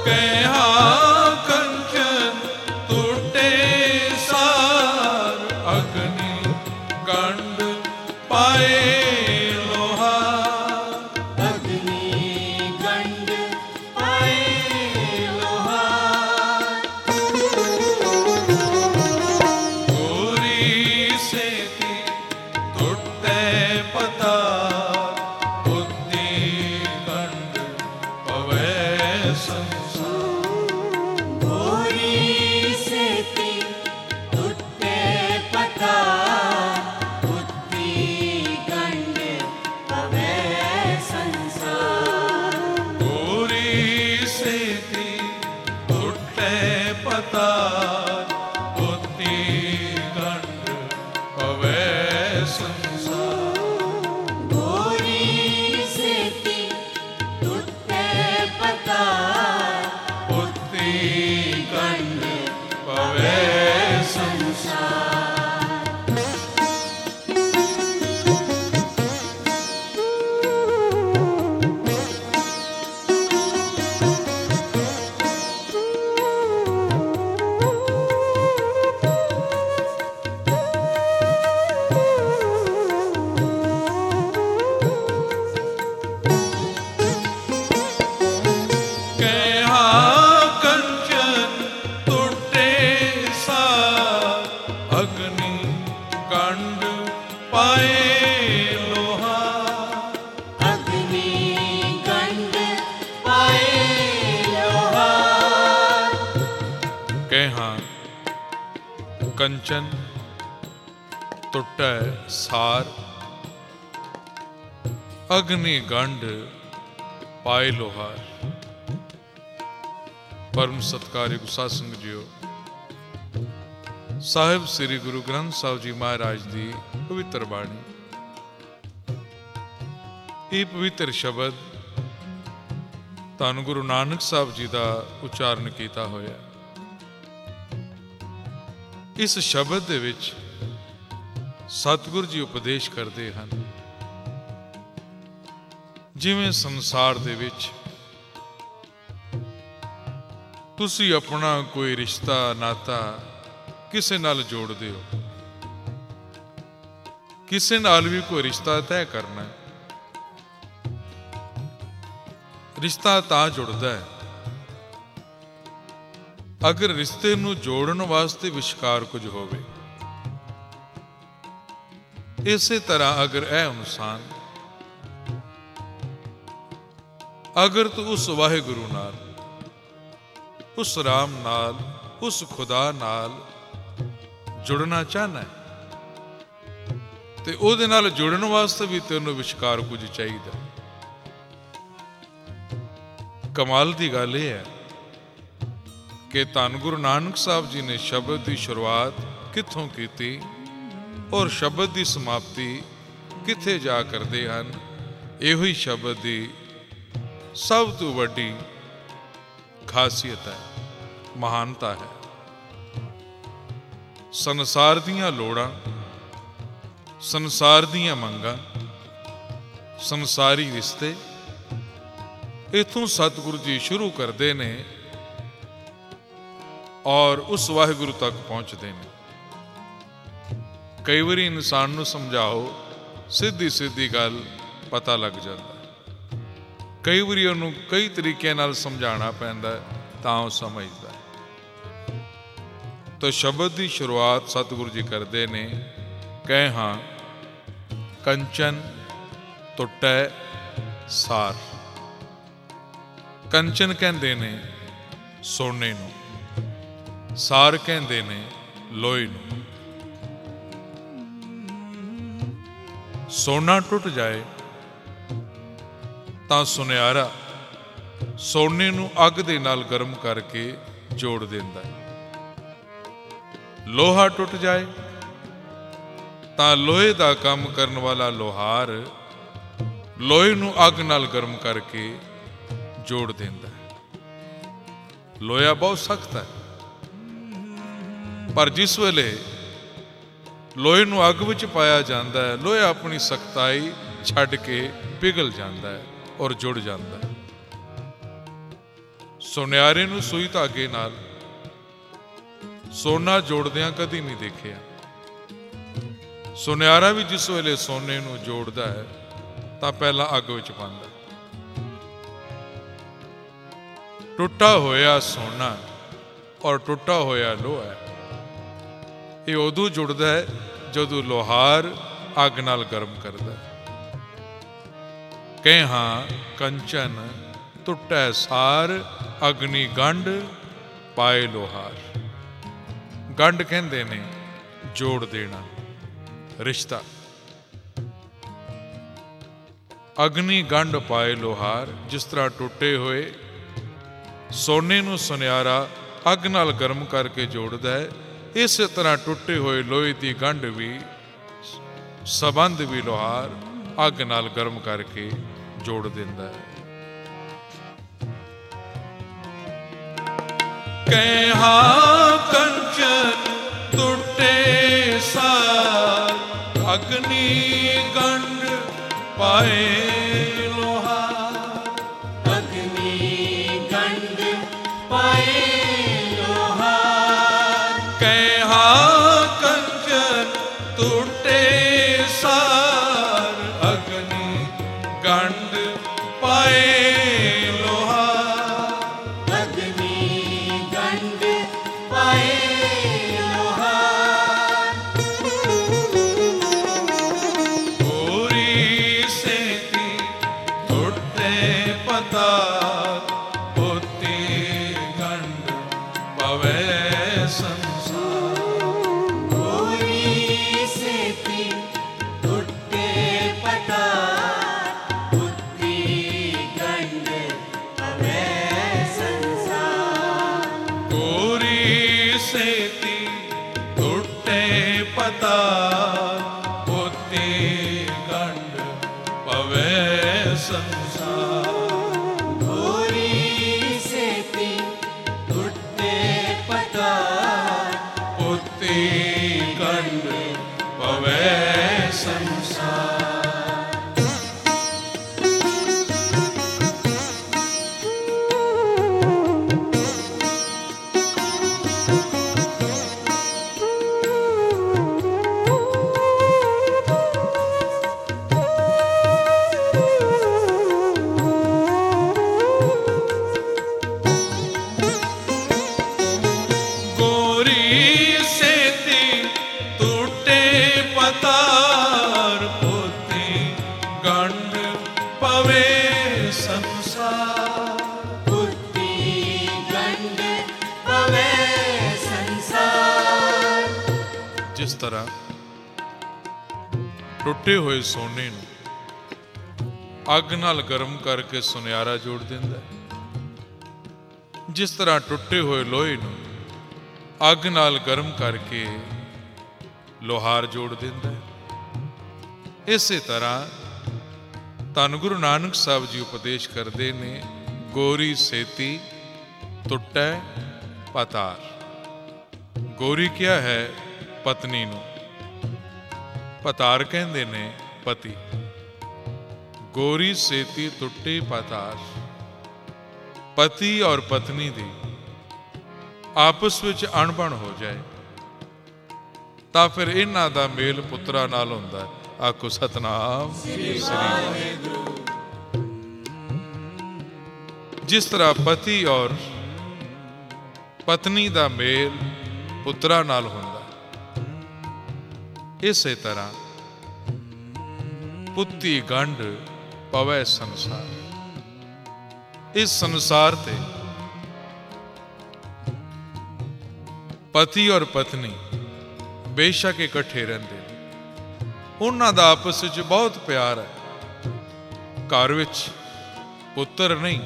ਕਹਿਆ ਕੰਚਨ ਟੁੱਟੇ ਸਾਰ, ਅਗਨੀ ਗੰਢ ਪਾਏ ਲੋਹਾ। ਅਗਨੀ ਗੰਢ ਪਾਏ ਲੋਹਾ। ਗੋਰੀ ਸੇਤੀ ਟੁੱਟੇ ਪਤਾ, ਬੁੱਧੀ ਗੰਢ ਪਵੈ ਸੰਸਾਰ। ਗੋਰੀ ਸੇਤੀ ਟੁੱਟੇ ਪਤਾ, ਬੁੱਧੀ ਗੰਢ ਪਵੈ ਸੰਸਾਰ। ਗੋਰੀ ਸੇਤੀ ਟੁੱਟੇ ਪਤਾ, ਬੁੱਧੀ ਗੰਢ ਪਵੈ ਸੰਸਾਰ। ਗੋਰੀ ਸੇਤੀ ਟੁੱਟੇ ਪਤਾ, ਬੁੱਧੀ ਗੰਢ ਪਵੈ ਸੰਸਾਰ। ਕਹਿਆ ਕੰਚਨ ਟੁੱਟੇ ਸਾਰ, ਅਗਨੀ ਗੰਢ ਪਾਏ ਲੋਹਾ। ਅਗਨੀ ਗੰਢ ਪਾਏ ਲੋਹਾ। ਕਹਿਆ ਕੰਚਨ ਟੁੱਟੈ ਸਾਰ, ਅਗਨੀ ਗੰਢ ਪਾਏ ਲੋਹਾਰ। ਪਰਮ ਸਤਿਕਾਰਯੋਗ ਸਾਧ ਸੰਗਤ ਜੀਓ, ਸਾਹਿਬ ਸ੍ਰੀ ਗੁਰੂ ਗ੍ਰੰਥ ਸਾਹਿਬ ਜੀ ਮਹਾਰਾਜ ਦੀ ਪਵਿੱਤਰ ਬਾਣੀ, ਇਹ ਪਵਿੱਤਰ ਸ਼ਬਦ ਧੰਨ ਗੁਰੂ ਨਾਨਕ ਸਾਹਿਬ ਜੀ ਦਾ ਉਚਾਰਨ ਕੀਤਾ ਹੋਇਆ। ਇਸ ਸ਼ਬਦ ਦੇ ਵਿੱਚ ਸਤਿਗੁਰੂ ਜੀ ਉਪਦੇਸ਼ ਕਰਦੇ ਹਨ, ਜਿਵੇਂ ਸੰਸਾਰ ਦੇ ਵਿੱਚ ਤੁਸੀਂ ਆਪਣਾ ਕੋਈ ਰਿਸ਼ਤਾ ਨਾਤਾ ਕਿਸੇ ਨਾਲ ਜੋੜਦੇ ਹੋ, ਕਿਸੇ ਨਾਲ ਵੀ ਕੋਈ ਰਿਸ਼ਤਾ ਤੈਅ ਕਰਨਾ ਹੈ। ਰਿਸ਼ਤਾ ਤਾਂ ਜੁੜਦਾ ਹੈ ਅਗਰ ਰਿਸ਼ਤੇ ਨੂੰ ਜੋੜਨ ਵਾਸਤੇ ਵਿਚਕਾਰ ਕੁਝ ਹੋਵੇ। ਇਸੇ ਤਰ੍ਹਾਂ ਅਗਰ ਇਹ ਇਨਸਾਨ ਅਗਰ ਤੂੰ ਉਸ ਵਾਹਿਗੁਰੂ ਨਾਲ, ਉਸ ਰਾਮ ਨਾਲ, ਉਸ ਖੁਦਾ ਨਾਲ ਜੁੜਨਾ ਚਾਹਨਾ ਹੈ, ਤੇ ਉਹਦੇ ਨਾਲ ਜੁੜਨ ਵਾਸਤੇ ਵੀ ਤੈਨੂੰ ਵਿਚਕਾਰ ਕੁਝ ਚਾਹੀਦਾ। ਕਮਾਲ ਦੀ ਗੱਲ ਇਹ ਹੈ ਕਿ ਧੰਨ ਗੁਰੂ ਨਾਨਕ ਸਾਹਿਬ ਜੀ ਨੇ ਸ਼ਬਦ ਦੀ ਸ਼ੁਰੂਆਤ ਕਿੱਥੋਂ ਕੀਤੀ ਔਰ ਸ਼ਬਦ ਦੀ ਸਮਾਪਤੀ ਕਿੱਥੇ ਜਾ ਕਰਦੇ ਹਨ। ਇਹੋ ਹੀ ਸ਼ਬਦ ਦੀ ਸਭ ਤੋਂ ਵੱਡੀ ਖਾਸੀਅਤ ਹੈ, ਮਹਾਨਤਾ ਹੈ। ਸੰਸਾਰ ਦੀਆਂ ਲੋੜਾਂ, ਸੰਸਾਰ ਦੀਆਂ ਮੰਗਾਂ, ਸੰਸਾਰੀ ਰਿਸ਼ਤੇ, ਇਥੋਂ ਸਤਿਗੁਰੂ ਜੀ ਸ਼ੁਰੂ ਕਰਦੇ ਨੇ ਔਰ ਉਸ ਵਾਹਿਗੁਰੂ ਤੱਕ ਪਹੁੰਚਦੇ ਨੇ। ਕਈ ਵਾਰੀ ਇਨਸਾਨ ਨੂੰ ਸਮਝਾਓ, ਸਿੱਧੀ ਸਿੱਧੀ ਗੱਲ ਪਤਾ ਲੱਗ ਜਾਂਦਾ। ਕਈ ਵਾਰੀ ਉਹਨੂੰ ਕਈ ਤਰੀਕਿਆਂ ਨਾਲ ਸਮਝਾਉਣਾ ਪੈਂਦਾ ਤਾਂ ਉਹ ਸਮਝਦਾ। ਤਾਂ ਸ਼ਬਦ ਦੀ ਸ਼ੁਰੂਆਤ ਸਤਿਗੁਰੂ ਜੀ ਕਰਦੇ ਨੇ, ਕਹਿ ਹਾਂ ਕੰਚਨ ਟੁੱਟੈ ਸਾਰ। ਕੰਚਨ ਕਹਿੰਦੇ ਨੇ ਸੋਨੇ ਨੂੰ, ਸਾਰ ਕਹਿੰਦੇ ਨੇ ਲੋਹੇ ਨੂੰ। ਸੋਨਾ ਟੁੱਟ ਜਾਏ ਤਾਂ ਸੁਨਿਆਰਾ ਸੋਨੇ ਨੂੰ ਅੱਗ ਦੇ ਨਾਲ ਗਰਮ ਕਰਕੇ ਜੋੜ ਦਿੰਦਾ ਹੈ। ਲੋਹਾ ਟੁੱਟ ਜਾਏ ਤਾਂ ਲੋਹੇ ਦਾ ਕੰਮ ਕਰਨ ਵਾਲਾ ਲੋਹਾਰ ਲੋਹੇ ਨੂੰ ਅੱਗ ਨਾਲ ਗਰਮ ਕਰਕੇ ਜੋੜ ਦਿੰਦਾ ਹੈ। ਲੋਹਾ ਬਹੁਤ ਸਖਤ ਹੈ, ਪਰ ਜਿਸ ਵੇਲੇ ਲੋਹੇ ਨੂੰ ਅੱਗ ਵਿੱਚ ਪਾਇਆ ਜਾਂਦਾ ਹੈ, ਲੋਹਾ ਆਪਣੀ ਸਖਤਾਈ ਛੱਡ ਕੇ ਪਿਘਲ ਜਾਂਦਾ ਹੈ ਔਰ ਜੁੜ ਜਾਂਦਾ ਹੈ। ਸੁਨਿਆਰੇ ਨੂੰ ਸੂਈ ਧਾਗੇ ਨਾਲ ਸੋਨਾ ਜੋੜਦਿਆਂ ਕਦੀ ਨਹੀਂ ਦੇਖਿਆ। ਸੁਨਿਆਰਾ ਵੀ ਜਿਸ ਵੇਲੇ ਸੋਨੇ ਨੂੰ ਜੋੜਦਾ ਹੈ ਤਾਂ ਪਹਿਲਾਂ ਅੱਗ ਵਿੱਚ ਪਾਉਂਦਾ। ਟੁੱਟਾ ਹੋਇਆ ਸੋਨਾ ਔਰ ਟੁੱਟਾ ਹੋਇਆ ਲੋਹਾ ਇਹ ਉਦੋਂ ਜੁੜਦਾ ਹੈ ਜਦੋਂ ਲੋਹਾਰ ਅੱਗ ਨਾਲ ਗਰਮ ਕਰਦਾ। ਕਹਿ ਹਾਂ ਕੰਚਨ ਟੁੱਟੈ ਸਾਰ, ਅਗਨੀ ਗੰਢ ਪਾਏ ਲੋਹਾਰ। ਗੰਢ ਕਹਿੰਦੇ ਨੇ ਜੋੜ ਦੇਣਾ, ਰਿਸ਼ਤਾ। ਅਗਨੀ ਗੰਢ ਪਾਏ ਲੋਹਾਰ, ਜਿਸ ਤਰ੍ਹਾਂ ਟੁੱਟੇ ਹੋਏ ਸੋਨੇ ਨੂੰ ਸੁਨਿਆਰਾ ਅੱਗ ਨਾਲ ਗਰਮ ਕਰਕੇ ਜੋੜਦਾ ਹੈ, ਇਸੇ ਤਰ੍ਹਾਂ ਟੁੱਟੇ ਹੋਏ ਲੋਹੇ ਦੀ ਗੰਢ ਵੀ, ਸੰਬੰਧ ਵੀ ਲੋਹਾਰ ਅੱਗ ਨਾਲ ਗਰਮ ਕਰਕੇ ਜੋੜ ਦਿੰਦਾ ਹੈ। ਕਹਿਆ ਕੰਚਨ ਟੁੱਟੇ ਸਾਰ, ਅਗਨੀ ਗੰਢ ਪਾਏ ਲੋਹਾਰ। ਅਗਨੀ ਗੰਢ ਪਾਏ ਲੋਹਾਰ। ਕਹਿਆ ਕੰਚਨ ਟੁੱਟੇ ਸਾਰ, ਅਗਨੀ ਗੰਢ ਪਾਏ ਲੋਹਾਰ। ਅਗਨੀ ਗੰਢ ਪਾਏ ਲੋਹਾਰ। ਗੋਰੀ ਸੇਤੀ ਟੁੱਟੇ ਪਤਾਰ, ਪੋਤੀ ਗੰਢ ਪਵੇ ਸੰਸਾਰ। ਗੋਰੀ ਸੇਤੀ ਟੁੱਟੇ ਪਤਾਰ, ਬੁੱਧੀ ਗੰਢ ਪਵੇ ਸੰਸਾਰ। ਗੋਰੀ ਸੇਤੀ ਟੁੱਟੇ ਪਤਾਰ, ਪੋਤੀ ਗੰਢ ਪਵੇ ਸੰਸਾਰ। ਗੋਰੀ ਸੇਤੀ ਟੁੱਟੇ ਪਤਾਰ, ਪੋਤੀ ਗੰਢ ਪਵੇ ਸੰਸਾਰ। ਗੋਰੀ ਸੇਤੀ ਟੁੱਟੇ ਪਤਾਰ, ਪੋਤੀ ਗੰਢ ਪਵੇ ਸੰਸਾਰ। ਬੁੱਧੀ ਗੰਢ ਪਵੇ ਸੰਸਾਰ। ਜਿਸ ਤਰ੍ਹਾਂ ਟੁੱਟੇ ਹੋਏ ਸੋਨੇ ਨੂੰ ਅੱਗ ਨਾਲ ਗਰਮ ਕਰਕੇ ਸੁਨਿਆਰਾ ਜੋੜ ਦਿੰਦਾ ਹੈ, ਜਿਸ ਤਰ੍ਹਾਂ ਟੁੱਟੇ ਹੋਏ ਲੋਹੇ ਨੂੰ ਅੱਗ ਨਾਲ ਗਰਮ ਕਰਕੇ ਲੋਹਾਰ ਜੋੜ ਦਿੰਦਾ ਹੈ। ਇਸੇ ਤਰ੍ਹਾਂ ਧੰਨ ਗੁਰੂ ਨਾਨਕ ਸਾਹਿਬ ਜੀ ਉਪਦੇਸ਼ ਕਰਦੇ ਨੇ, ਗੋਰੀ ਸੇਤੀ ਟੁੱਟੈ ਪਤਾਰ। ਗੋਰੀ ਕਿਹਾ ਹੈ ਪਤਨੀ ਨੂੰ, ਪਤਾਰ ਕਹਿੰਦੇ ਨੇ ਪਤੀ। ਗੋਰੀ ਸੇਤੀ ਟੁੱਟੇ ਪਤਾਰ, ਪਤੀ ਔਰ ਪਤਨੀ ਦੀ ਆਪਸ ਵਿੱਚ ਅਣਬਣ ਹੋ ਜਾਏ ਤਾਂ ਫਿਰ ਇਹਨਾਂ ਦਾ ਮੇਲ ਪੁੱਤਰਾਂ ਨਾਲ ਹੁੰਦਾ ਹੈ। ਆਖੋ ਸਤਨਾਮ ਸ੍ਰੀ ਵਾਹਿਗੁਰੂ। ਜਿਸ ਤਰ੍ਹਾਂ ਪਤੀ ਔਰ ਪਤਨੀ ਦਾ ਮੇਲ ਪੁੱਤਰਾਂ ਨਾਲ ਹੁੰਦਾ, ਇਸੇ ਤਰ੍ਹਾਂ ਪੁੱਤੀ ਗੰਢ ਪਵੈ ਸੰਸਾਰ। ਇਸ ਸੰਸਾਰ ਤੇ ਪਤੀ ਔਰ ਪਤਨੀ ਬੇਸ਼ੱਕ ਇਕੱਠੇ ਰਹਿੰਦੇ ਨੇ, ਉਹਨਾਂ ਦਾ ਆਪਸ ਵਿੱਚ ਬਹੁਤ ਪਿਆਰ ਹੈ। ਘਰ ਵਿੱਚ ਪੁੱਤਰ ਨਹੀਂ,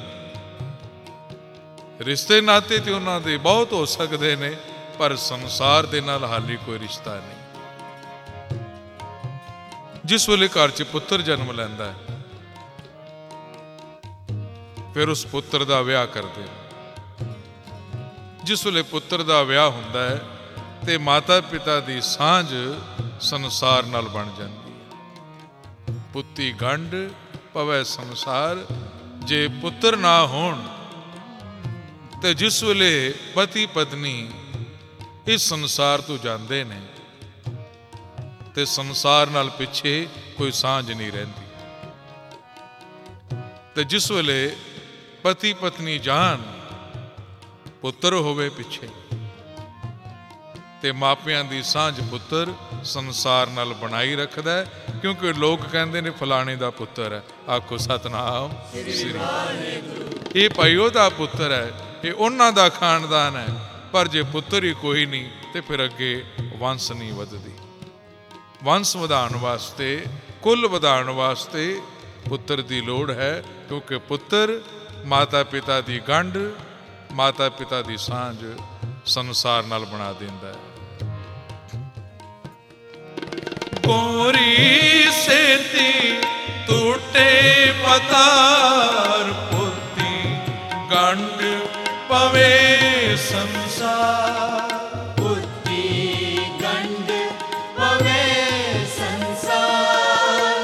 ਰਿਸ਼ਤੇ ਨਾਤੇ ਤੇ ਉਹਨਾਂ ਦੇ ਬਹੁਤ ਹੋ ਸਕਦੇ ਨੇ, ਪਰ ਸੰਸਾਰ ਦੇ ਨਾਲ ਹਾਲੇ ਕੋਈ ਰਿਸ਼ਤਾ ਨਹੀਂ। ਜਿਸ ਵੇਲੇ ਘਰ 'ਚ ਪੁੱਤਰ ਜਨਮ ਲੈਂਦਾ ਹੈ, ਫਿਰ ਉਸ ਪੁੱਤਰ ਦਾ ਵਿਆਹ ਕਰਦੇ ਨੇ। ਜਿਸ ਵੇਲੇ ਪੁੱਤਰ ਦਾ ਵਿਆਹ ਹੁੰਦਾ ਹੈ ਤੇ ਮਾਤਾ ਪਿਤਾ ਦੀ ਸਾਂਝ ਸੰਸਾਰ ਨਾਲ ਬਣ ਜਾਂਦੀ ਹੈ। ਪੁੱਤੀ ਗੰਢ ਪਵੈ ਸੰਸਾਰ। ਜੇ ਪੁੱਤਰ ਨਾ ਹੋਣ ਤੇ ਜਿਸ ਵੇਲੇ ਪਤੀ ਪਤਨੀ ਇਸ ਸੰਸਾਰ ਤੋਂ ਜਾਂਦੇ ਨੇ ਤੇ ਸੰਸਾਰ ਨਾਲ ਪਿੱਛੇ ਕੋਈ ਸਾਂਝ ਨਹੀਂ ਰਹਿੰਦੀ। ਤੇ ਜਿਸ ਵੇਲੇ ਪਤੀ ਪਤਨੀ ਜਾਣ, ਪੁੱਤਰ ਹੋਵੇ ਪਿੱਛੇ, ਤੇ ਮਾਪਿਆਂ ਦੀ ਸਾਂਝ ਪੁੱਤਰ ਸੰਸਾਰ ਨਾਲ ਬਣਾਈ ਰੱਖਦਾ ਹੈ, ਕਿਉਂਕਿ ਲੋਕ ਕਹਿੰਦੇ ਨੇ ਫਲਾਣੇ ਦਾ ਪੁੱਤਰ ਹੈ। ਆਖੋ ਸਤਨਾਮ ਸ੍ਰੀ ਵਾਹਿਗੁਰੂ। ਇਹ ਭਾਈ ਉਹਦਾ ਪੁੱਤਰ ਹੈ, ਇਹ ਉਹਨਾਂ ਦਾ ਖਾਨਦਾਨ ਹੈ। ਪਰ ਜੇ ਪੁੱਤਰ ਹੀ ਕੋਈ ਨਹੀਂ ਤੇ ਫਿਰ ਅੱਗੇ ਵੰਸ਼ ਨਹੀਂ ਵੱਧਦੀ। ਵੰਸ਼ ਵਧਾਉਣ ਵਾਸਤੇ, ਕੁੱਲ ਵਧਾਉਣ ਵਾਸਤੇ ਪੁੱਤਰ ਦੀ ਲੋੜ ਹੈ, ਕਿਉਂਕਿ ਪੁੱਤਰ ਮਾਤਾ ਪਿਤਾ ਦੀ ਗੰਢ, ਮਾਤਾ ਪਿਤਾ ਦੀ ਸਾਂਝ ਸੰਸਾਰ ਨਾਲ ਬਣਾ ਦਿੰਦਾ ਹੈ। ਕੋਰੀ ਸੇਤੀ ਟੂਟੇ ਪਤਾਰ, ਪੁੱਤੀ ਗੰਢ ਪਵੇ ਸੰਸਾਰ। ਪੁੱਤੀ ਗੰਢ ਪਵੇ ਸੰਸਾਰ।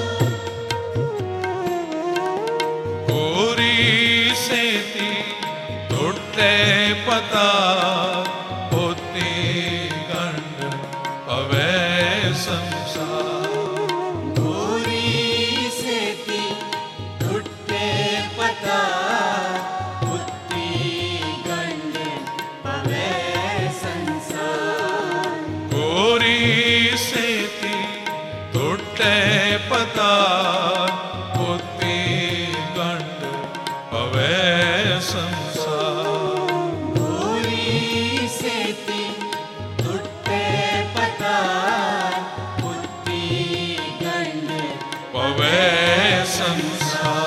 ਕੋਰੀ ਸੇਤੀ ਟੂਟੇ ਪਤਾਰ, ਪੁੱਤੀ ਗੰਢ ਪਵੇ ਸੰਸਾਰ। ਗੋਰੀ ਸੇਤੀ ਟੁੱਟੇ ਪਤਾਰ, ਪੁੱਤੀ ਗੰਢ ਪਵੇ ਸੰਸਾਰ। ਕੋਰੀ ਸੇਤੀ ਟੁੱਟੇ ਪਤਾਰ, ਪੁੱਤੀ ਗੰਢ ਪਵੇ ਸੰਸਾਰ। ਗੋਰੀ ਸੇਤੀ ਟੁੱਟੇ ਪਤਾਰ, ਪੁੱਤੀ ਗੰਢ ਪਵੇ ਸੰਸਾਰ।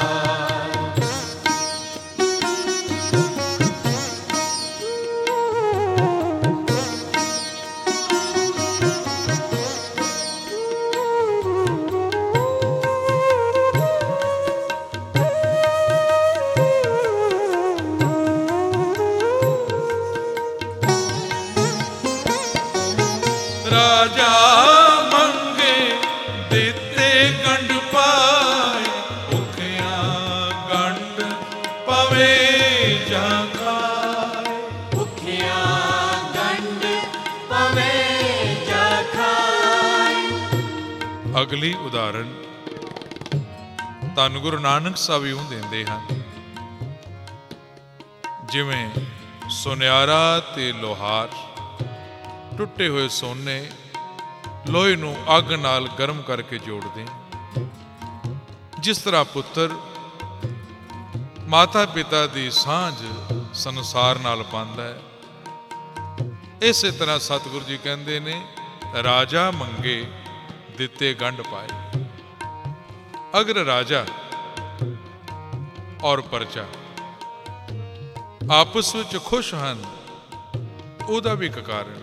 ਰਾਜਾ ਮੰਗੇ ਦਿੱਤੇ ਗੰਢ ਪਾਏ, ਭੁੱਖਿਆਂ ਗੰਢ ਪਵੇ ਜਾਂ ਖਾਏ। ਭੁੱਖਿਆਂ ਗੰਢ ਪਵੇ ਜਾਂ ਖਾਏ। ਅਗਲੀ ਉਦਾਹਰਣ ਧੰਨ ਗੁਰੂ ਨਾਨਕ ਸਾਹਿਬ ਇਉਂ ਦਿੰਦੇ ਹਨ, ਜਿਵੇਂ ਸੁਨਿਆਰਾ ਤੇ ਲੋਹਾਰ ਟੁੱਟੇ ਹੋਏ ਸੋਨੇ ਲੋਹੇ ਨੂੰ ਅੱਗ ਨਾਲ ਗਰਮ ਕਰਕੇ ਜੋੜਦੇ, ਜਿਸ ਤਰ੍ਹਾਂ ਪੁੱਤਰ ਮਾਤਾ ਪਿਤਾ ਦੀ ਸਾਂਝ ਸੰਸਾਰ ਨਾਲ ਪਾਉਂਦਾ ਹੈ, ਇਸੇ ਤਰ੍ਹਾਂ ਸਤਿਗੁਰੂ ਜੀ ਕਹਿੰਦੇ ਨੇ ਰਾਜਾ ਮੰਗੇ ਦਿੱਤੇ ਗੰਢ ਪਾਏ। ਅਗਰ ਰਾਜਾ ਔਰ ਪ੍ਰਜਾ ਆਪਸ ਵਿੱਚ ਖੁਸ਼ ਹਨ, ਉਹਦਾ ਵੀ ਇੱਕ ਕਾਰਨ ਹੈ।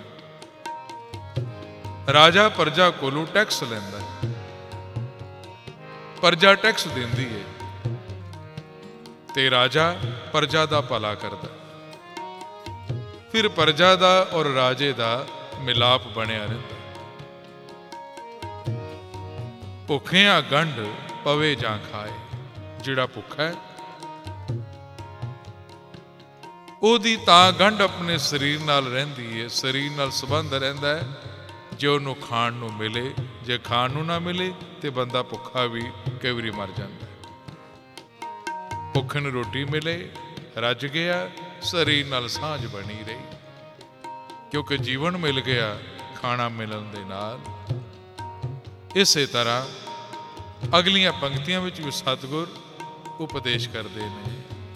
ਰਾਜਾ ਪ੍ਰਜਾ ਕੋਲੋਂ ਟੈਕਸ ਲੈਂਦਾ ਹੈ, ਪ੍ਰਜਾ ਟੈਕਸ ਦਿੰਦੀ ਹੈ, ਤੇ ਰਾਜਾ ਪ੍ਰਜਾ ਦਾ ਭਲਾ ਕਰਦਾ। ਫਿਰ ਪ੍ਰਜਾ ਦਾ ਔਰ ਰਾਜੇ ਦਾ ਮਿਲਾਪ ਬਣਿਆ ਰਹਿੰਦਾ। ਭੁੱਖਿਆਂ ਗੰਢ ਪਵੇ ਜਾਂ ਖਾਏ। ਜਿਹੜਾ ਭੁੱਖਾ ਹੈ ਉਹਦੀ ਤਾਂ ਗੰਢ ਆਪਣੇ ਸਰੀਰ ਨਾਲ ਰਹਿੰਦੀ ਹੈ, ਸਰੀਰ ਨਾਲ ਸੰਬੰਧ ਰਹਿੰਦਾ ਹੈ, ਜੇ ਉਹਨੂੰ ਖਾਣ ਨੂੰ ਮਿਲੇ। ਜੇ ਖਾਣ ਨੂੰ ਨਾ ਮਿਲੇ ਤੇ ਬੰਦਾ ਭੁੱਖਾ ਵੀ ਕਈ ਵਾਰੀ ਮਰ ਜਾਂਦਾ। ਭੁੱਖ ਨੂੰ ਰੋਟੀ ਮਿਲੇ, ਰੱਜ ਗਿਆ, ਸਰੀਰ ਨਾਲ ਸਾਂਝ ਬਣੀ ਰਹੀ, ਕਿਉਂਕਿ ਜੀਵਨ ਮਿਲ ਗਿਆ ਖਾਣਾ ਮਿਲਣ ਦੇ ਨਾਲ। ਇਸੇ ਤਰ੍ਹਾਂ ਅਗਲੀਆਂ ਪੰਕਤੀਆਂ ਵਿੱਚ ਵੀ ਸਤਿਗੁਰ ਉਪਦੇਸ਼ ਕਰਦੇ ਨੇ।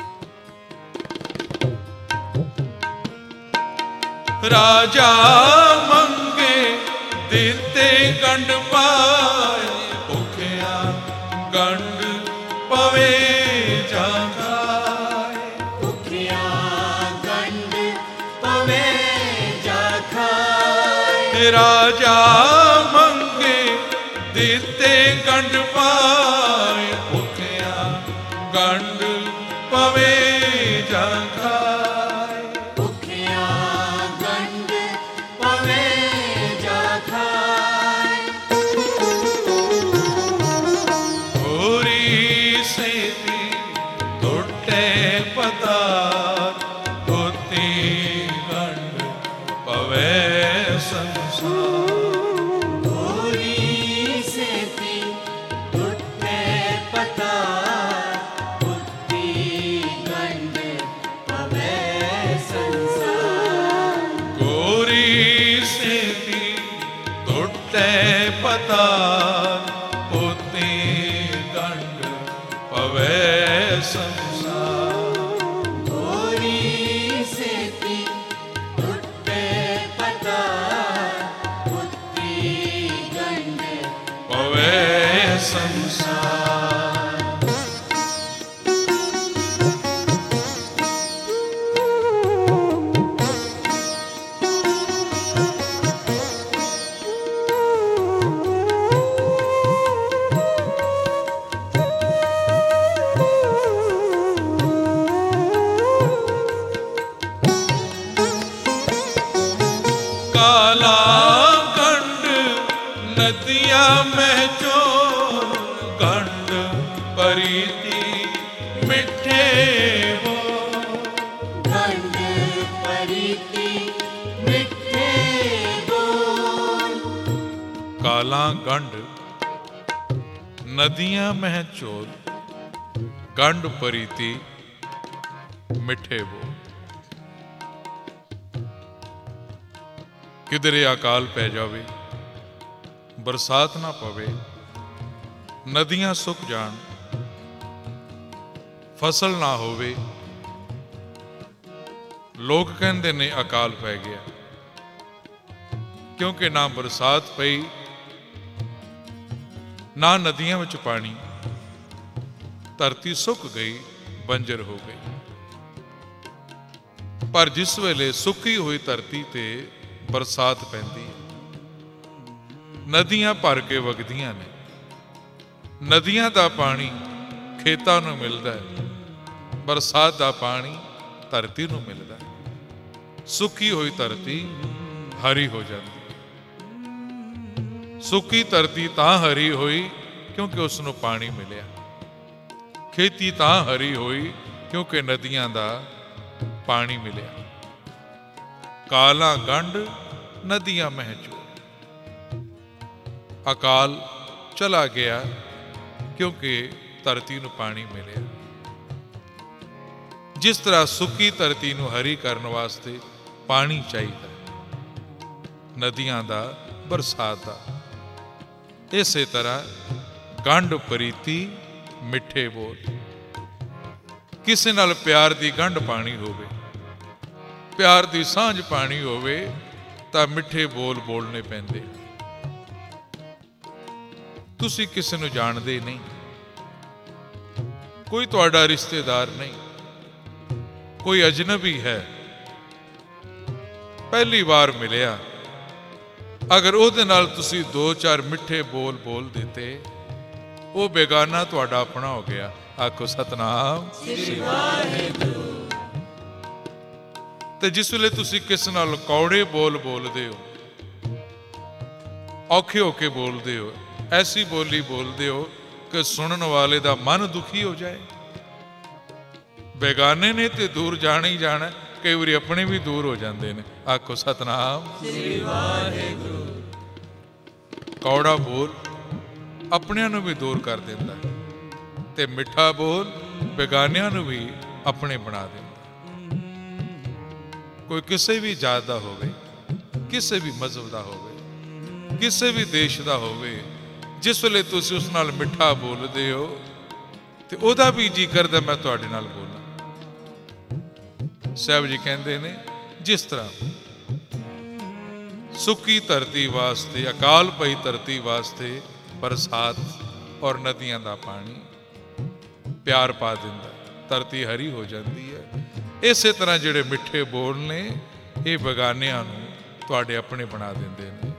ਰਾਜਾ ਮੰਗੇ ਦਿੱਤੇ ਗੰਢ ਪਾਏ, ਭੁੱਖਿਆਂ ਗੰਢ ਪਵੇ ਜਾਂ ਖਾਏ। ਭੁੱਖਿਆਂ ਗੰਢ ਪਵੇ ਜਾਂ ਖਾਏ। ਰਾਜਾ ਮੰਗੇ ਦਿੱਤੇ ਗੰਢ ਪਾਏ, ਭੁੱਖਿਆਂ ਗੰਢ ਪਵੇ ਜਾਂ ਖਾਏ। ਭੁੱਖਿਆਂ ਗੰਢ ਪਵੇ ਜਾਂ ਖਾਏ। ਹੋਰੀ ਸੇਤੀ ਟੁੱਟੇ ਪਤਾਰ, ਪੁੱਤੀ ਸੰਸਾਰ। ਹੋਰੀ ਸੇਤੀ ਟੁੱਟੇ ਪਤਾ ਬੁੱਧੀ ਗੰਢ ਪਵੇ ਸੰਸਾਰ। ਗੋਰੀ ਸੇਤੀ ਟੁੱਟੇ ਪਤਾਰ ਪੋਤੀ ਗੰਢ ਪਵੇ ਸੰਸਾਰ। ਹੋਰੀ ਸੇਤੀ ਟੁੱਟੇ ਪਤਾ ਬੁੱਧੀ ਗੰਢ ਪਵੇ ਸੰਸਾਰ। ਕਾਲਾ ਗੰਢ ਨਦੀਆਂ ਮਹਿ ਚੋਰ ਗੰਢ ਪਰੀਤੀ ਮਿੱਠੇ ਹੋ। ਗੰਢ ਪਰੀਤੀ ਮਿੱਠੇ ਬੋਲ। ਕਾਲਾਂ ਗੰਢ ਨਦੀਆਂ ਮਹਿ ਚੋਰ ਗੰਢ ਪਰੀਤੀ ਮਿੱਠੇ ਬੋਲ। ਕਿਧਰੇ ਅਕਾਲ ਪੈ ਜਾਵੇ, ਬਰਸਾਤ ਨਾ ਪਵੇ, ਨਦੀਆਂ ਸੁੱਕ ਜਾਣ, ਫਸਲ ਨਾ ਹੋਵੇ, ਲੋਕ ਕਹਿੰਦੇ ਨੇ ਅਕਾਲ ਪੈ ਗਿਆ, ਕਿਉਂਕਿ ਨਾ ਬਰਸਾਤ ਪਈ, ਨਾ ਨਦੀਆਂ ਵਿੱਚ ਪਾਣੀ, ਧਰਤੀ ਸੁੱਕ ਗਈ, ਬੰਜਰ ਹੋ ਗਈ। ਪਰ ਜਿਸ ਵੇਲੇ ਸੁੱਕੀ ਹੋਈ ਧਰਤੀ ਤੇ ਬਰਸਾਤ ਪੈਂਦੀ ਹੈ, ਨਦੀਆਂ ਭਰ ਕੇ ਵਗਦੀਆਂ ਨੇ, ਨਦੀਆਂ ਦਾ ਪਾਣੀ ਖੇਤਾਂ ਨੂੰ ਮਿਲਦਾ ਹੈ, ਬਰਸਾਤ ਦਾ ਪਾਣੀ ਧਰਤੀ ਨੂੰ ਮਿਲਦਾ ਹੈ। ਸੁੱਕੀ ਹੋਈ ਧਰਤੀ ਹਰੀ ਹੋ ਜਾਂਦੀ ਹੈ। ਸੁੱਕੀ ਧਰਤੀ ਤਾਂ ਹਰੀ ਹੋਈ ਕਿਉਂਕਿ ਉਸ ਨੂੰ ਪਾਣੀ ਮਿਲਿਆ। ਖੇਤੀ ਤਾਂ ਹਰੀ ਹੋਈ ਕਿਉਂਕਿ ਨਦੀਆਂ ਦਾ ਪਾਣੀ ਮਿਲਿਆ। ਕਾਲਾ ਗੰਢ ਨਦੀਆਂ ਮਹਿ ਚੋਰ। ਅਕਾਲ ਚਲਾ ਗਿਆ ਕਿਉਂਕਿ ਧਰਤੀ ਨੂੰ ਪਾਣੀ ਮਿਲਿਆ। ਜਿਸ ਤਰ੍ਹਾਂ ਸੁੱਕੀ ਧਰਤੀ ਨੂੰ ਹਰੀ ਕਰਨ ਵਾਸਤੇ ਪਾਣੀ ਚਾਹੀਦਾ, ਨਦੀਆਂ ਦਾ, ਬਰਸਾਤ ਦਾ, ਇਸੇ ਤਰ੍ਹਾਂ ਗੰਢ ਪਰੀਤੀ ਮਿੱਠੇ ਬੋਲ। ਕਿਸੇ ਨਾਲ ਪਿਆਰ ਦੀ ਗੰਢ ਪਾਣੀ ਹੋਵੇ, ਪਿਆਰ ਦੀ ਸਾਂਝ ਪਾਣੀ ਹੋਵੇ ਤਾਂ ਮਿੱਠੇ ਬੋਲ ਬੋਲਣੇ ਪੈਂਦੇ। ਤੁਸੀਂ ਕਿਸੇ ਨੂੰ ਜਾਣਦੇ ਨਹੀਂ, ਕੋਈ ਤੁਹਾਡਾ ਰਿਸ਼ਤੇਦਾਰ ਨਹੀਂ, ਕੋਈ ਅਜਨਬੀ ਹੈ, ਪਹਿਲੀ ਵਾਰ ਮਿਲਿਆ, ਅਗਰ ਉਹਦੇ ਨਾਲ ਤੁਸੀਂ 2-4 ਮਿੱਠੇ ਬੋਲ ਬੋਲ ਦਿੱਤੇ, ਉਹ ਬੇਗਾਨਾ ਤੁਹਾਡਾ ਆਪਣਾ ਹੋ ਗਿਆ। ਆਖੋ ਸਤਨਾਮ ਸ੍ਰੀ ਵਾਹਿਗੁਰੂ। ਤੇ ਜਿਸ ਵੇਲੇ ਤੁਸੀਂ ਕਿਸੇ ਨਾਲ ਕੌੜੇ ਬੋਲ ਬੋਲਦੇ ਹੋ, ਔਖੇ ਹੋ ਕੇ ਬੋਲਦੇ ਹੋ, ਐਸੀ ਬੋਲੀ ਬੋਲਦੇ ਹੋ ਕਿ ਸੁਣਨ ਵਾਲੇ ਦਾ ਮਨ ਦੁਖੀ ਹੋ ਜਾਏ। ਬੇਗਾਨੇ ਨੇ ਤੇ ਦੂਰ ਜਾਣਾ ਹੀ ਜਾਣਾ, ਕਈ ਵਾਰੀ ਆਪਣੇ ਵੀ ਦੂਰ ਹੋ ਜਾਂਦੇ ਨੇ। ਆਖੋ ਸਤਨਾਮ ਸ੍ਰੀ ਵਾਹਿਗੁਰੂ। ਕੌੜਾ ਬੋਲ ਆਪਣਿਆਂ ਨੂੰ ਵੀ ਦੂਰ ਕਰ ਦਿੰਦਾ ਹੈ ਤੇ ਮਿੱਠਾ ਬੋਲ ਬੇਗਾਨਿਆਂ ਨੂੰ ਵੀ ਆਪਣੇ ਬਣਾ ਦਿੰਦਾ। ਕੋਈ ਕਿਸੇ ਵੀ ਜਾਤ ਦਾ ਹੋਵੇ, ਕਿਸੇ ਵੀ ਮਜ਼ਹਬ ਦਾ ਹੋਵੇ, ਕਿਸੇ ਵੀ ਦੇਸ਼ ਦਾ ਹੋਵੇ, ਜਿਸ ਵੇਲੇ ਤੁਸੀਂ ਉਸ ਨਾਲ ਮਿੱਠਾ ਬੋਲਦੇ ਹੋ ਤੇ ਉਹਦਾ ਵੀ ਜੀ ਕਰਦਾ ਮੈਂ ਤੁਹਾਡੇ ਨਾਲ ਬੋਲਾਂ। ਸਾਹਿਬ ਜੀ ਕਹਿੰਦੇ ਨੇ, ਜਿਸ ਤਰ੍ਹਾਂ ਸੁੱਕੀ ਧਰਤੀ ਵਾਸਤੇ, ਅਕਾਲ ਪਈ ਧਰਤੀ ਵਾਸਤੇ ਬਰਸਾਤ ਔਰ ਨਦੀਆਂ ਦਾ ਪਾਣੀ ਪਿਆਰ ਪਾ ਦਿੰਦਾ, ਧਰਤੀ ਹਰੀ ਹੋ ਜਾਂਦੀ ਹੈ। ਇਸੇ ਤਰ੍ਹਾਂ ਜਿਹੜੇ ਮਿੱਠੇ ਬੋਲ ਨੇ, ਇਹ ਬੇਗਾਨਿਆਂ ਨੂੰ ਤੁਹਾਡੇ ਆਪਣੇ ਬਣਾ ਦਿੰਦੇ ਨੇ।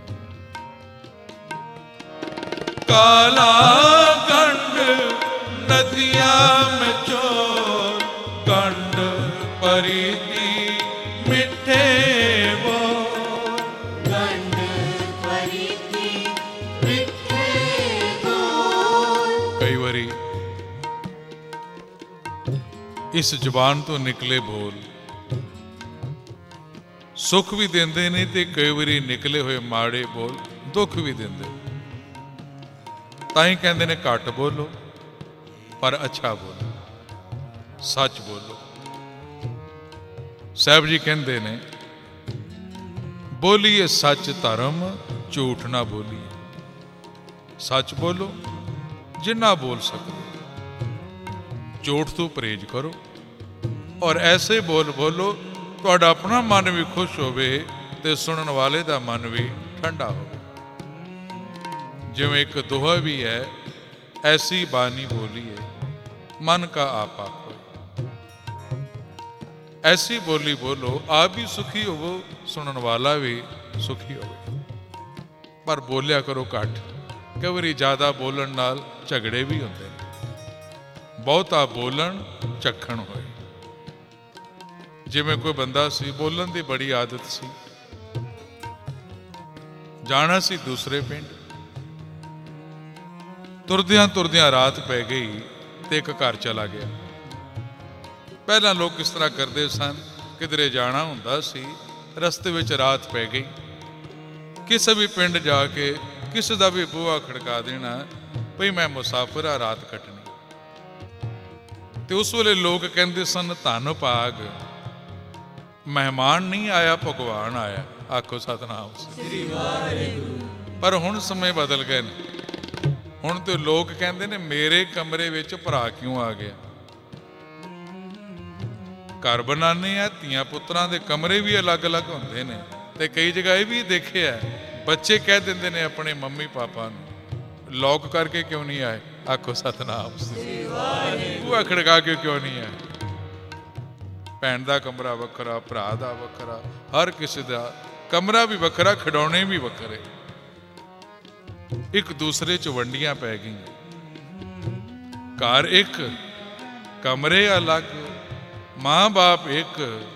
ਕਾਲਾ ਗੰਢ ਨਦੀਆਂ ਮੈਂ ਚੋਰ ਗੰਢ ਪਰੀਤੀ ਮਿੱਠੇ ਬੋਲ। ਗੰਢ ਪਰੀਤੀ ਮਿੱਠੇ ਬੋਲ। ਕਈ ਵਾਰੀ ਇਸ ਜ਼ੁਬਾਨ ਤੋਂ ਨਿਕਲੇ ਬੋਲ ਸੁੱਖ ਵੀ ਦਿੰਦੇ ਨੇ ਤੇ ਕਈ ਵਾਰੀ ਨਿਕਲੇ ਹੋਏ ਮਾੜੇ ਬੋਲ ਦੁੱਖ ਵੀ ਦਿੰਦੇ। ਤਾਂ ਹੀ ਕਹਿੰਦੇ ਨੇ ਘੱਟ ਬੋਲੋ ਪਰ ਅੱਛਾ ਬੋਲੋ, ਸੱਚ ਬੋਲੋ। ਸਾਹਿਬ ਜੀ ਕਹਿੰਦੇ ਨੇ ਬੋਲੀਏ ਸੱਚ ਧਰਮ, ਝੂਠ ਨਾ ਬੋਲੀਏ। ਸੱਚ ਬੋਲੋ ਜਿੰਨਾ ਬੋਲ ਸਕਦੇ, ਝੂਠ ਤੋਂ ਪਰਹੇਜ਼ ਕਰੋ। ਔਰ ਐਸੇ ਬੋਲ ਬੋਲੋ ਤੁਹਾਡਾ ਆਪਣਾ ਮਨ ਵੀ ਖੁਸ਼ ਹੋਵੇ ਤੇ ਸੁਣਨ ਵਾਲੇ ਦਾ ਮਨ ਵੀ ਠੰਡਾ ਹੋਵੇ। ਜਿਵੇਂ ਇੱਕ ਦੋਹਾ ਵੀ ਹੈ, ਐਸੀ ਬਾਣੀ ਬੋਲੀਏ ਮਨ ਕਾ ਆਪਾ ਹੋਏ। ਐਸੀ ਬੋਲੀ ਬੋਲੋ ਆਪ ਵੀ ਸੁਖੀ ਹੋਵੋ, ਸੁਣਨ ਵਾਲਾ ਵੀ ਸੁਖੀ ਹੋਵੇ। ਪਰ ਬੋਲਿਆ ਕਰੋ ਘੱਟ। ਕਈ ਵਾਰੀ ਜ਼ਿਆਦਾ ਬੋਲਣ ਨਾਲ ਝਗੜੇ ਵੀ ਹੁੰਦੇ ਨੇ। ਬਹੁਤਾ ਬੋਲਣ ਚੱਖਣ ਹੋਏ। ਜਿਵੇਂ ਕੋਈ ਬੰਦਾ ਸੀ, ਬੋਲਣ ਦੀ ਬੜੀ ਆਦਤ ਸੀ। ਜਾਣਾ ਸੀ ਦੂਸਰੇ ਪਿੰਡ, ਤੁਰਦਿਆਂ ਤੁਰਦਿਆਂ ਰਾਤ ਪੈ ਗਈ ਤੇ ਇੱਕ ਘਰ ਚਲਾ ਗਿਆ। ਪਹਿਲਾਂ ਲੋਕ ਇਸ ਤਰ੍ਹਾਂ ਕਰਦੇ ਸਨ, ਕਿਧਰੇ ਜਾਣਾ ਹੁੰਦਾ ਸੀ, ਰਸਤੇ ਵਿੱਚ ਰਾਤ ਪੈ ਗਈ, ਕਿਸੇ ਵੀ ਪਿੰਡ ਜਾ ਕੇ ਕਿਸੇ ਦਾ ਵੀ ਬੂਹਾ ਖੜਕਾ ਦੇਣਾ, ਭਈ ਮੈਂ ਮੁਸਾਫਰ ਆ, ਰਾਤ ਕੱਟਣੀ। ਤੇ ਉਸ ਵੇਲੇ ਲੋਕ ਕਹਿੰਦੇ ਸਨ, ਧੰਨ ਭਾਗ, ਮਹਿਮਾਨ ਨਹੀਂ ਆਇਆ, ਭਗਵਾਨ ਆਇਆ। ਆਖੋ ਸਤਿਨਾਮ ਸ੍ਰੀ ਵਾਹਿਗੁਰੂ। ਪਰ ਹੁਣ ਸਮੇਂ ਬਦਲ ਗਏ ਨੇ। ਹੁਣ ਤੇ ਲੋਕ ਕਹਿੰਦੇ ਨੇ ਮੇਰੇ ਕਮਰੇ ਵਿੱਚ ਭਰਾ ਕਿਉਂ ਆ ਗਿਆ। ਘਰ ਬਣਾਉਂਦੇ ਆ, ਧੀਆਂ ਪੁੱਤਰਾਂ ਦੇ ਕਮਰੇ ਵੀ ਅਲੱਗ-ਅਲੱਗ ਹੁੰਦੇ ਨੇ। ਤੇ ਕਈ ਜਗ੍ਹਾ ਇਹ ਵੀ ਦੇਖਿਆ, ਬੱਚੇ ਕਹਿ ਦਿੰਦੇ ਨੇ ਆਪਣੇ ਮੰਮੀ ਪਾਪਾ ਨੂੰ, ਲੌਕ ਕਰਕੇ ਕਿਉਂ ਨਹੀਂ ਆਏ। ਆਖੋ ਸਤਿਨਾਮ ਸ੍ਰੀ ਵਾਹਿਗੁਰੂ। ਬੂਹਾ ਖੜਕਾ ਕੇ ਕਿਉਂ ਨਹੀਂ ਆਏ। ਭੈਣ ਦਾ ਕਮਰਾ ਵੱਖਰਾ, ਭਰਾ ਦਾ ਵੱਖਰਾ, ਹਰ ਕਿਸੇ ਦਾ ਕਮਰਾ ਵੀ ਵੱਖਰਾ, ਖਿਡੌਣੇ ਵੀ ਵੱਖਰੇ। ਇੱਕ ਦੂਸਰੇ 'ਚ ਵੰਡੀਆਂ ਪੈ ਗਈਆਂ। ਘਰ ਇੱਕ, ਕਮਰੇ ਅਲੱਗ, ਮਾਂ ਬਾਪ ਇੱਕ,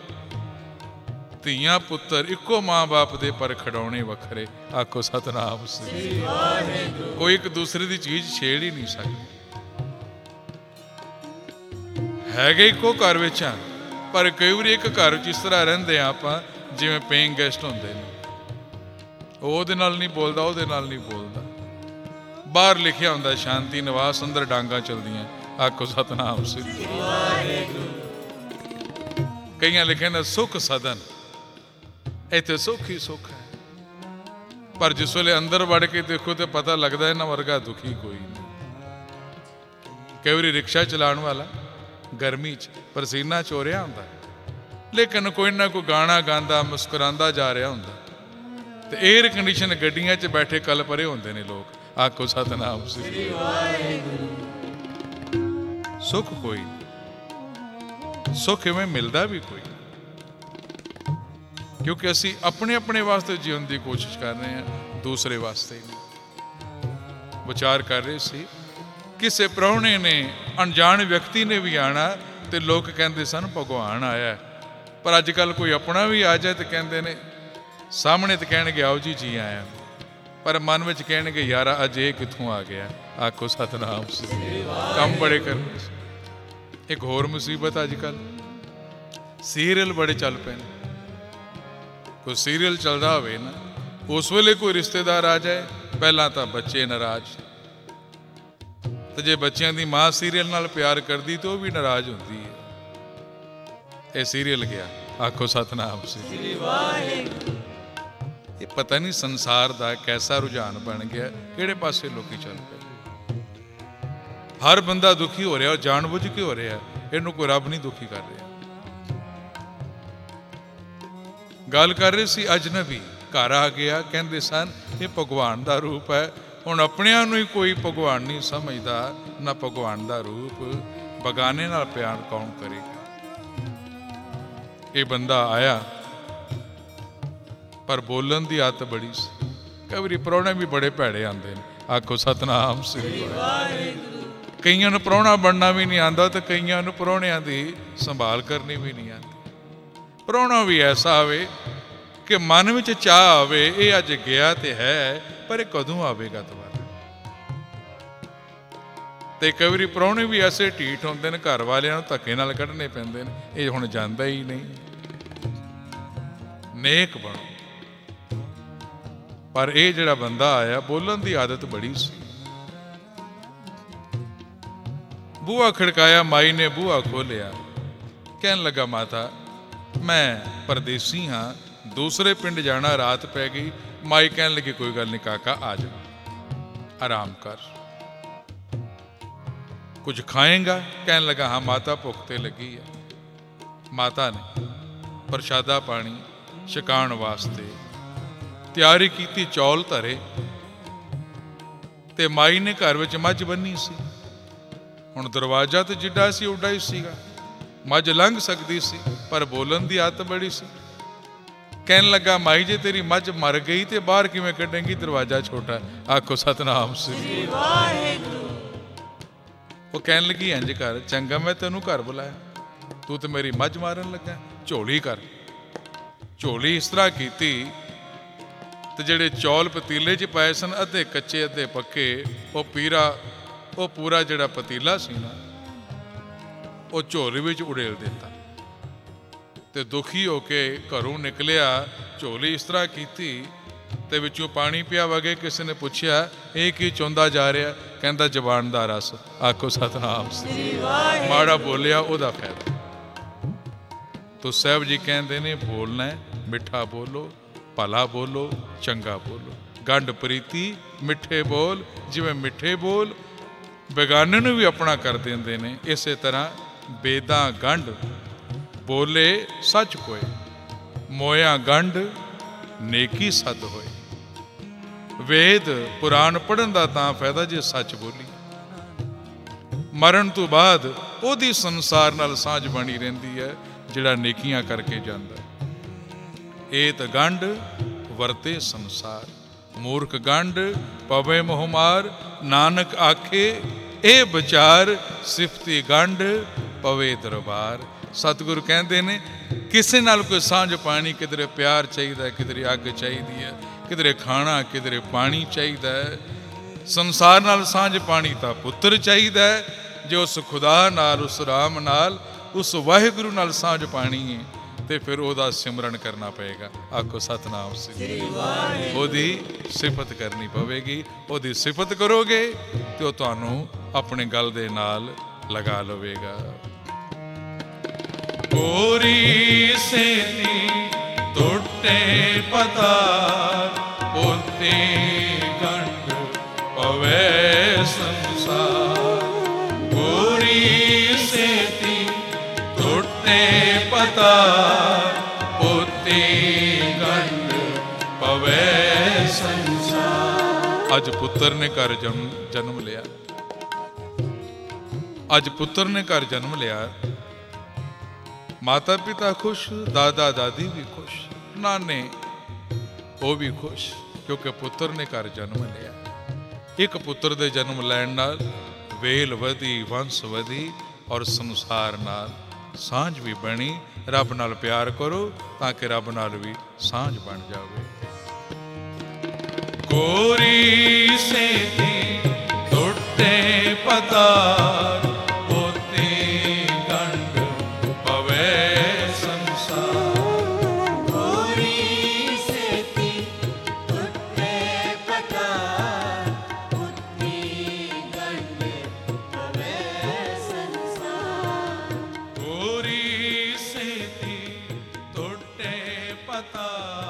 ਧੀਆਂ ਪੁੱਤਰ ਇੱਕੋ ਮਾਂ ਬਾਪ ਦੇ, ਪਰ ਖਿਡੌਣੇ ਵੱਖਰੇ। ਆਖੋ ਸਤਿਨਾਮ ਸ੍ਰੀ ਵਾਹਿਗੁਰੂ। ਕੋਈ ਇੱਕ ਦੂਸਰੇ ਦੀ ਚੀਜ਼ ਛੇੜ ਹੀ ਨਹੀਂ ਸਕਦੀ। ਹੈਗੇ ਇੱਕੋ ਘਰ ਵਿੱਚ ਆ, ਪਰ ਕਈ ਵਾਰੀ ਇੱਕ ਘਰ ਵਿੱਚ ਇਸ ਤਰ੍ਹਾਂ ਰਹਿੰਦੇ ਆ ਆਪਾਂ ਜਿਵੇਂ ਪੇਇੰਗ ਗੈਸਟ ਹੁੰਦੇ ਨੇ। ਉਹਦੇ ਨਾਲ ਨਹੀਂ ਬੋਲਦਾ, ਉਹਦੇ ਨਾਲ ਨਹੀਂ ਬੋਲਦਾ। ਬਾਹਰ ਲਿਖਿਆ ਹੁੰਦਾ ਸ਼ਾਂਤੀ ਨਿਵਾਸ, ਅੰਦਰ ਡਾਂਗਾਂ ਚਲਦੀਆਂ। ਆਖੋ ਸਤਿਨਾਮ ਸ੍ਰੀ ਵਾਹਿਗੁਰੂ। ਕਈਆਂ ਲਿਖਿਆ ਨਾ ਸੁੱਖ ਸਦਨ, ਇੱਥੇ ਸੁੱਖ ਹੀ ਸੁੱਖ ਹੈ। ਪਰ ਜਿਸ ਵੇਲੇ ਅੰਦਰ ਵੜ ਕੇ ਦੇਖੋ ਤੇ ਪਤਾ ਲੱਗਦਾ ਇਹਨਾਂ ਵਰਗਾ ਦੁਖੀ ਕੋਈ ਨਹੀਂ। ਕਈ ਵਾਰੀ ਰਿਕਸ਼ਾ ਚਲਾਉਣ ਵਾਲਾ ਗਰਮੀ 'ਚ ਪਸੀਨਾ ਚੋਰਿਆ ਹੁੰਦਾ, ਲੇਕਿਨ ਕੋਈ ਨਾ ਕੋਈ ਗਾਣਾ ਗਾਉਂਦਾ, ਮੁਸਕਰਾਉਂਦਾ ਜਾ ਰਿਹਾ ਹੁੰਦਾ। ਤੇ ਏਅਰ ਕੰਡੀਸ਼ਨ ਗੱਡੀਆਂ 'ਚ ਬੈਠੇ ਕਲ ਪਰੇ ਹੁੰਦੇ ਨੇ ਲੋਕ। ਆਖੋ ਸਤਿਨਾਮ ਸ੍ਰੀ ਵਾਹਿਗੁਰੂ। ਸੁੱਖ ਕੋਈ ਨਹੀਂ, ਸੁੱਖ ਇਵੇਂ ਮਿਲਦਾ ਵੀ ਕੋਈ, ਕਿਉਂਕਿ ਅਸੀਂ ਆਪਣੇ ਆਪਣੇ ਵਾਸਤੇ ਜੀਉਣ ਦੀ ਕੋਸ਼ਿਸ਼ ਕਰ ਰਹੇ ਹਾਂ, ਦੂਸਰੇ ਵਾਸਤੇ ਨਹੀਂ। ਵਿਚਾਰ ਕਰ ਰਹੇ ਸੀ, ਕਿਸੇ ਪ੍ਰਾਹੁਣੇ ਨੇ, ਅਣਜਾਣ ਵਿਅਕਤੀ ਨੇ ਵੀ ਆਣਾ ਤੇ ਲੋਕ ਕਹਿੰਦੇ ਸਨ ਭਗਵਾਨ ਆਇਆ। ਪਰ ਅੱਜ ਕੱਲ੍ਹ ਕੋਈ ਆਪਣਾ ਵੀ ਆ ਜਾਏ ਤੇ ਕਹਿੰਦੇ ਨੇ, ਸਾਹਮਣੇ ਤੇ ਕਹਿਣਗੇ ਆਓ ਜੀ, ਜੀ ਆਇਆ, ਪਰ ਮਨ ਵਿੱਚ ਕਹਿਣਗੇ ਯਾਰ ਅੱਜ ਇਹ ਕਿੱਥੋਂ ਆ ਗਿਆ। ਆਖੋ ਸਤਿਨਾਮ ਸ੍ਰੀ ਵਾਹਿਗੁਰੂ। ਕੰਮ ਬੜੇ ਕਰਨੇ ਸੀ। ਇੱਕ ਹੋਰ ਮੁਸੀਬਤ, ਅੱਜ ਕੱਲ੍ਹ ਸੀਰੀਅਲ ਬੜੇ ਚੱਲ ਪਏ ਨੇ। ਕੋਈ ਸੀਰੀਅਲ ਚੱਲਦਾ ਹੋਵੇ ਨਾ, ਉਸ ਵੇਲੇ ਕੋਈ ਰਿਸ਼ਤੇਦਾਰ ਆ ਜਾਏ, ਪਹਿਲਾਂ ਤਾਂ ਬੱਚੇ ਨਾਰਾਜ਼, ਤੇ ਜੇ ਬੱਚਿਆਂ ਦੀ ਮਾਂ ਸੀਰੀਅਲ ਨਾਲ ਪਿਆਰ ਕਰਦੀ ਤੇ ਉਹ ਵੀ ਨਾਰਾਜ਼ ਹੁੰਦੀ ਹੈ। ਇਹ ਸੀਰੀਅਲ ਗਿਆ। ਆਖੋ ਸਤਿਨਾਮ ਸ੍ਰੀ ਵਾਹਿਗੁਰੂ। ਇਹ ਪਤਾ ਨਹੀਂ ਸੰਸਾਰ ਦਾ ਕੈਸਾ ਰੁਝਾਨ ਬਣ ਗਿਆ, ਕਿਹੜੇ ਪਾਸੇ ਲੋਕੀ ਚੱਲ ਪਏ। ਹਰ ਬੰਦਾ ਦੁਖੀ ਹੋ ਰਿਹਾ, ਜਾਣਬੁੱਝ ਕੇ ਹੋ ਰਿਹਾ। ਇਹਨੂੰ ਕੋਈ ਰੱਬ ਨਹੀਂ ਦੁਖੀ ਕਰ ਰਿਹਾ। ਗੱਲ ਕਰ ਰਹੇ ਸੀ, ਅਜਨਬੀ ਘਰ ਆ ਗਿਆ, ਕਹਿੰਦੇ ਸਨ ਇਹ ਭਗਵਾਨ ਦਾ ਰੂਪ ਹੈ। ਹੁਣ ਆਪਣਿਆਂ ਨੂੰ ਹੀ ਕੋਈ ਭਗਵਾਨ ਨਹੀਂ ਸਮਝਦਾ, ਨਾ ਭਗਵਾਨ ਦਾ ਰੂਪ। ਬਗਾਨੇ ਨਾਲ ਪਿਆਰ ਕੌਣ ਕਰੇਗਾ। ਇਹ ਬੰਦਾ ਆਇਆ, ਪਰ ਬੋਲਣ ਦੀ ਆਦਤ ਬੜੀ ਸੀ। ਕਈ ਵਾਰੀ ਪ੍ਰਾਹੁਣੇ ਵੀ ਬੜੇ ਭੈੜੇ ਆਉਂਦੇ ਨੇ। ਆਖੋ ਸਤਿਨਾਮ ਸ੍ਰੀ ਵਾਹਿਗੁਰੂ। ਕਈਆਂ ਨੂੰ ਪ੍ਰਾਹੁਣਾ ਬਣਨਾ ਵੀ ਨਹੀਂ ਆਉਂਦਾ, ਤੇ ਕਈਆਂ ਨੂੰ ਪ੍ਰਾਹੁਣਿਆਂ ਦੀ ਸੰਭਾਲ ਕਰਨੀ ਵੀ ਨਹੀਂ ਆਉਂਦੀ। ਪ੍ਰਾਹੁਣਾ ਵੀ ਐਸਾ ਆਵੇ ਕਿ ਮਨ ਵਿੱਚ ਚਾਹ ਆਵੇ, ਇਹ ਅੱਜ ਗਿਆ ਤੇ ਹੈ, ਪਰ ਇਹ ਕਦੋਂ ਆਵੇਗਾ ਦੁਬਾਰਾ। ਤੇ ਕਈ ਵਾਰੀ ਪ੍ਰਾਹੁਣੇ ਵੀ ਐਸੇ ਢੀਠ ਹੁੰਦੇ ਨੇ, ਘਰ ਵਾਲਿਆਂ ਨੂੰ ਧੱਕੇ ਨਾਲ ਕੱਢਣੇ ਪੈਂਦੇ ਨੇ, ਇਹ ਹੁਣ ਜਾਂਦਾ ਹੀ ਨਹੀਂ। ਨੇਕ ਬਣੋ। ਪਰ ਇਹ ਜਿਹੜਾ ਬੰਦਾ ਆਇਆ, ਬੋਲਣ ਦੀ ਆਦਤ ਬੜੀ ਸੀ। ਬੂਹਾ ਖੜਕਾਇਆ, ਮਾਈ ਨੇ ਬੂਹਾ ਖੋਲਿਆ। ਕਹਿਣ ਲੱਗਾ, ਮਾਤਾ ਮੈਂ ਪਰਦੇਸੀ ਹਾਂ, ਦੂਸਰੇ ਪਿੰਡ ਜਾਣਾ, ਰਾਤ ਪੈ ਗਈ। ਮਾਈ ਕਹਿਣ ਲੱਗੀ, ਕੋਈ ਗੱਲ ਨਹੀਂ ਕਾਕਾ, ਆ ਜਾ, ਆਰਾਮ ਕਰ, ਕੁਝ ਖਾਏਗਾ? ਕਹਿਣ ਲੱਗਾ, ਹਾਂ ਮਾਤਾ, ਭੁੱਖ ਤੇ ਲੱਗੀ ਹੈ। ਮਾਤਾ ਨੇ ਪ੍ਰਸ਼ਾਦਾ ਪਾਣੀ ਛਕਾਉਣ ਵਾਸਤੇ ਤਿਆਰੀ ਕੀਤੀ, ਚੌਲ ਧਰੇ, ਤੇ ਮਾਈ ਨੇ ਘਰ ਵਿੱਚ ਮੱਝ ਬੰਨੀ ਸੀ। ਹੁਣ ਦਰਵਾਜ਼ਾ ਤੇ ਜਿੱਡਾ ਸੀ ਉੱਡਾ ਹੀ ਸੀਗਾ, ਮੱਝ ਲੰਘ ਸਕਦੀ ਸੀ, ਪਰ ਬੋਲਣ ਦੀ ਆਦਤ ਬੜੀ ਸੀ। ਕਹਿਣ ਲੱਗਾ, ਮਾਈ ਜੇ ਤੇਰੀ ਮੱਝ ਮਰ ਗਈ ਤੇ ਬਾਹਰ ਕਿਵੇਂ ਕੱਢੇਂਗੀ, ਦਰਵਾਜ਼ਾ ਛੋਟਾ। ਆਖੋ ਸਤਨਾਮ ਸ੍ਰੀ ਵਾਹਿਗੁਰੂ। ਉਹ ਕਹਿਣ ਲੱਗੀ, ਇੰਝ ਕਰ, ਚੰਗਾ ਮੈਂ ਤੈਨੂੰ ਘਰ ਬੁਲਾਇਆ, ਤੂੰ ਤੇ ਮੇਰੀ ਮੱਝ ਮਾਰਨ ਲੱਗਾ, ਝੋਲੀ ਕਰ। ਝੋਲੀ ਇਸ ਤਰ੍ਹਾਂ ਕੀਤੀ ਤੇ ਜਿਹੜੇ ਚੌਲ ਪਤੀਲੇ 'ਚ ਪਾਏ ਸਨ, ਅੱਧੇ ਕੱਚੇ ਅੱਧੇ ਪੱਕੇ, ਉਹ ਪੂਰਾ ਜਿਹੜਾ ਪਤੀਲਾ ਸੀ ਨਾ, ਉਹ ਝੋਲੀ ਵਿੱਚ ਉੜੇਲ ਦਿੱਤਾ। ਤੇ ਦੁਖੀ ਹੋ ਕੇ ਘਰੋਂ ਨਿਕਲਿਆ, ਝੋਲੀ ਇਸ ਤਰ੍ਹਾਂ ਕੀਤੀ ਤੇ ਵਿੱਚੋਂ ਪਾਣੀ ਪਿਆ ਵਗੇ। ਕਿਸੇ ਨੇ ਪੁੱਛਿਆ, ਇਹ ਕੀ ਚੁੰਦਾ ਜਾ ਰਿਹਾ? ਕਹਿੰਦਾ, ਜ਼ਬਾਨ ਦਾ ਰਸ। ਆਖੋ ਸਤਨਾਮ ਸ੍ਰੀ ਵਾਹਿਗੁਰੂ। ਮਾੜਾ ਬੋਲਿਆ ਉਹਦਾ ਫਾਇਦਾ। ਤੋ ਸਾਹਿਬ ਜੀ ਕਹਿੰਦੇ ਨੇ, ਬੋਲਣਾ ਮਿੱਠਾ ਬੋਲੋ, ਭਲਾ ਬੋਲੋ, ਚੰਗਾ ਬੋਲੋ। ਗੰਢ ਪ੍ਰੀਤੀ ਮਿੱਠੇ ਬੋਲ, ਜਿਵੇਂ ਮਿੱਠੇ ਬੋਲ ਬੇਗਾਨੇ ਨੂੰ ਵੀ ਆਪਣਾ ਕਰ ਦਿੰਦੇ ਨੇ, ਇਸੇ ਤਰ੍ਹਾਂ ਬੇਦਾਂ ਗੰਢ ਬੋਲੇ ਸੱਚ ਕੋਏ, ਮੋਇਆ ਗੰਢ ਨੇਕੀ ਸਦ ਹੋਏ। ਵੇਦ ਪੁਰਾਣ ਪੜ੍ਹਨ ਦਾ ਤਾਂ ਫਾਇਦਾ ਜੇ ਸੱਚ ਬੋਲੀ। ਮਰਨ ਤੋਂ ਬਾਅਦ ਉਹਦੀ ਸੰਸਾਰ ਨਾਲ ਸਾਂਝ ਬਣੀ ਰਹਿੰਦੀ ਹੈ ਜਿਹੜਾ ਨੇਕੀਆਂ ਕਰਕੇ ਜਾਂਦਾ। ਇਹ ਤਾਂ ਗੰਢ ਵਰਤੇ ਸੰਸਾਰ, ਮੂਰਖ ਗੰਢ ਪਵੇ ਮੋਹਮਾਰ। ਨਾਨਕ ਆਖੇ ਇਹ ਵਿਚਾਰ, ਸਿਫਤੀ ਗੰਢ ਪਵੇ ਦਰਬਾਰ। ਸਤਿਗੁਰੂ ਕਹਿੰਦੇ ਨੇ, ਕਿਸੇ ਨਾਲ ਕੋਈ ਸਾਂਝ ਪਾਣੀ, ਕਿਧਰੇ ਪਿਆਰ ਚਾਹੀਦਾ, ਕਿਧਰੇ ਅੱਗ ਚਾਹੀਦੀ ਹੈ, ਕਿਧਰੇ ਖਾਣਾ, ਕਿਧਰੇ ਪਾਣੀ ਚਾਹੀਦਾ ਹੈ। ਸੰਸਾਰ ਨਾਲ ਸਾਂਝ ਪਾਣੀ ਤਾਂ ਪੁੱਤਰ ਚਾਹੀਦਾ ਹੈ। ਜੇ ਉਸ ਖੁਦਾ ਨਾਲ, ਉਸ ਰਾਮ ਨਾਲ, ਉਸ ਵਾਹਿਗੁਰੂ ਨਾਲ ਸਾਂਝ ਪਾਣੀ ਹੈ ਤੇ ਫਿਰ ਉਹਦਾ ਸਿਮਰਨ ਕਰਨਾ ਪਏਗਾ। ਆਖੋ ਸਤਨਾਮ ਸ੍ਰੀ ਵਾਹਿਗੁਰੂ। ਉਹਦੀ ਸਿਫਤ ਕਰਨੀ ਪਵੇਗੀ। ਉਹਦੀ ਸਿਫਤ ਕਰੋਗੇ ਤੇ ਉਹ ਤੁਹਾਨੂੰ ਆਪਣੇ ਗਲ ਦੇ ਨਾਲ ਲਗਾ ਲਵੇਗਾ। ਕੋਰੀ ਸੇਤੀ ਟੁੱਟੇ ਪਤਾਰ, ਪੋਤੇ ਗੰਢ ਪਵੇ ਸੰਸਾਰ। ਕੋਰੀ ਸੇਤੀ ਟੁੱਟੇ ਪਤਾਰ, ਪੋਤੇ ਗੰਢ ਪਵੇ ਸੰਸਾਰ। ਅੱਜ ਪੁੱਤਰ ਨੇ ਘਰ ਜਨਮ ਲਿਆ। ਅੱਜ ਪੁੱਤਰ ਨੇ ਘਰ ਜਨਮ ਲਿਆ। ਮਾਤਾ ਪਿਤਾ ਖੁਸ਼, ਦਾਦਾ ਦਾਦੀ ਵੀ ਖੁਸ਼, ਨਾਨੇ ਉਹ ਵੀ ਖੁਸ਼, ਕਿਉਂਕਿ ਪੁੱਤਰ ਨੇ ਘਰ ਜਨਮ ਲਿਆ। ਇੱਕ ਪੁੱਤਰ ਦੇ ਜਨਮ ਲੈਣ ਨਾਲ ਵੇਲ ਵਧੀ, ਵੰਸ਼ ਵਧੀ, ਔਰ ਸੰਸਾਰ ਨਾਲ ਸਾਂਝ ਵੀ ਬਣੀ। ਰੱਬ ਨਾਲ ਪਿਆਰ ਕਰੋ ਤਾਂ ਕਿ ਰੱਬ ਨਾਲ ਵੀ ਸਾਂਝ ਬਣ ਜਾਵੇ। ਕੋਰੀ ਸੇਤੀ ਟੁੱਟੇ ਪਤਾਰ, ਪਤਾ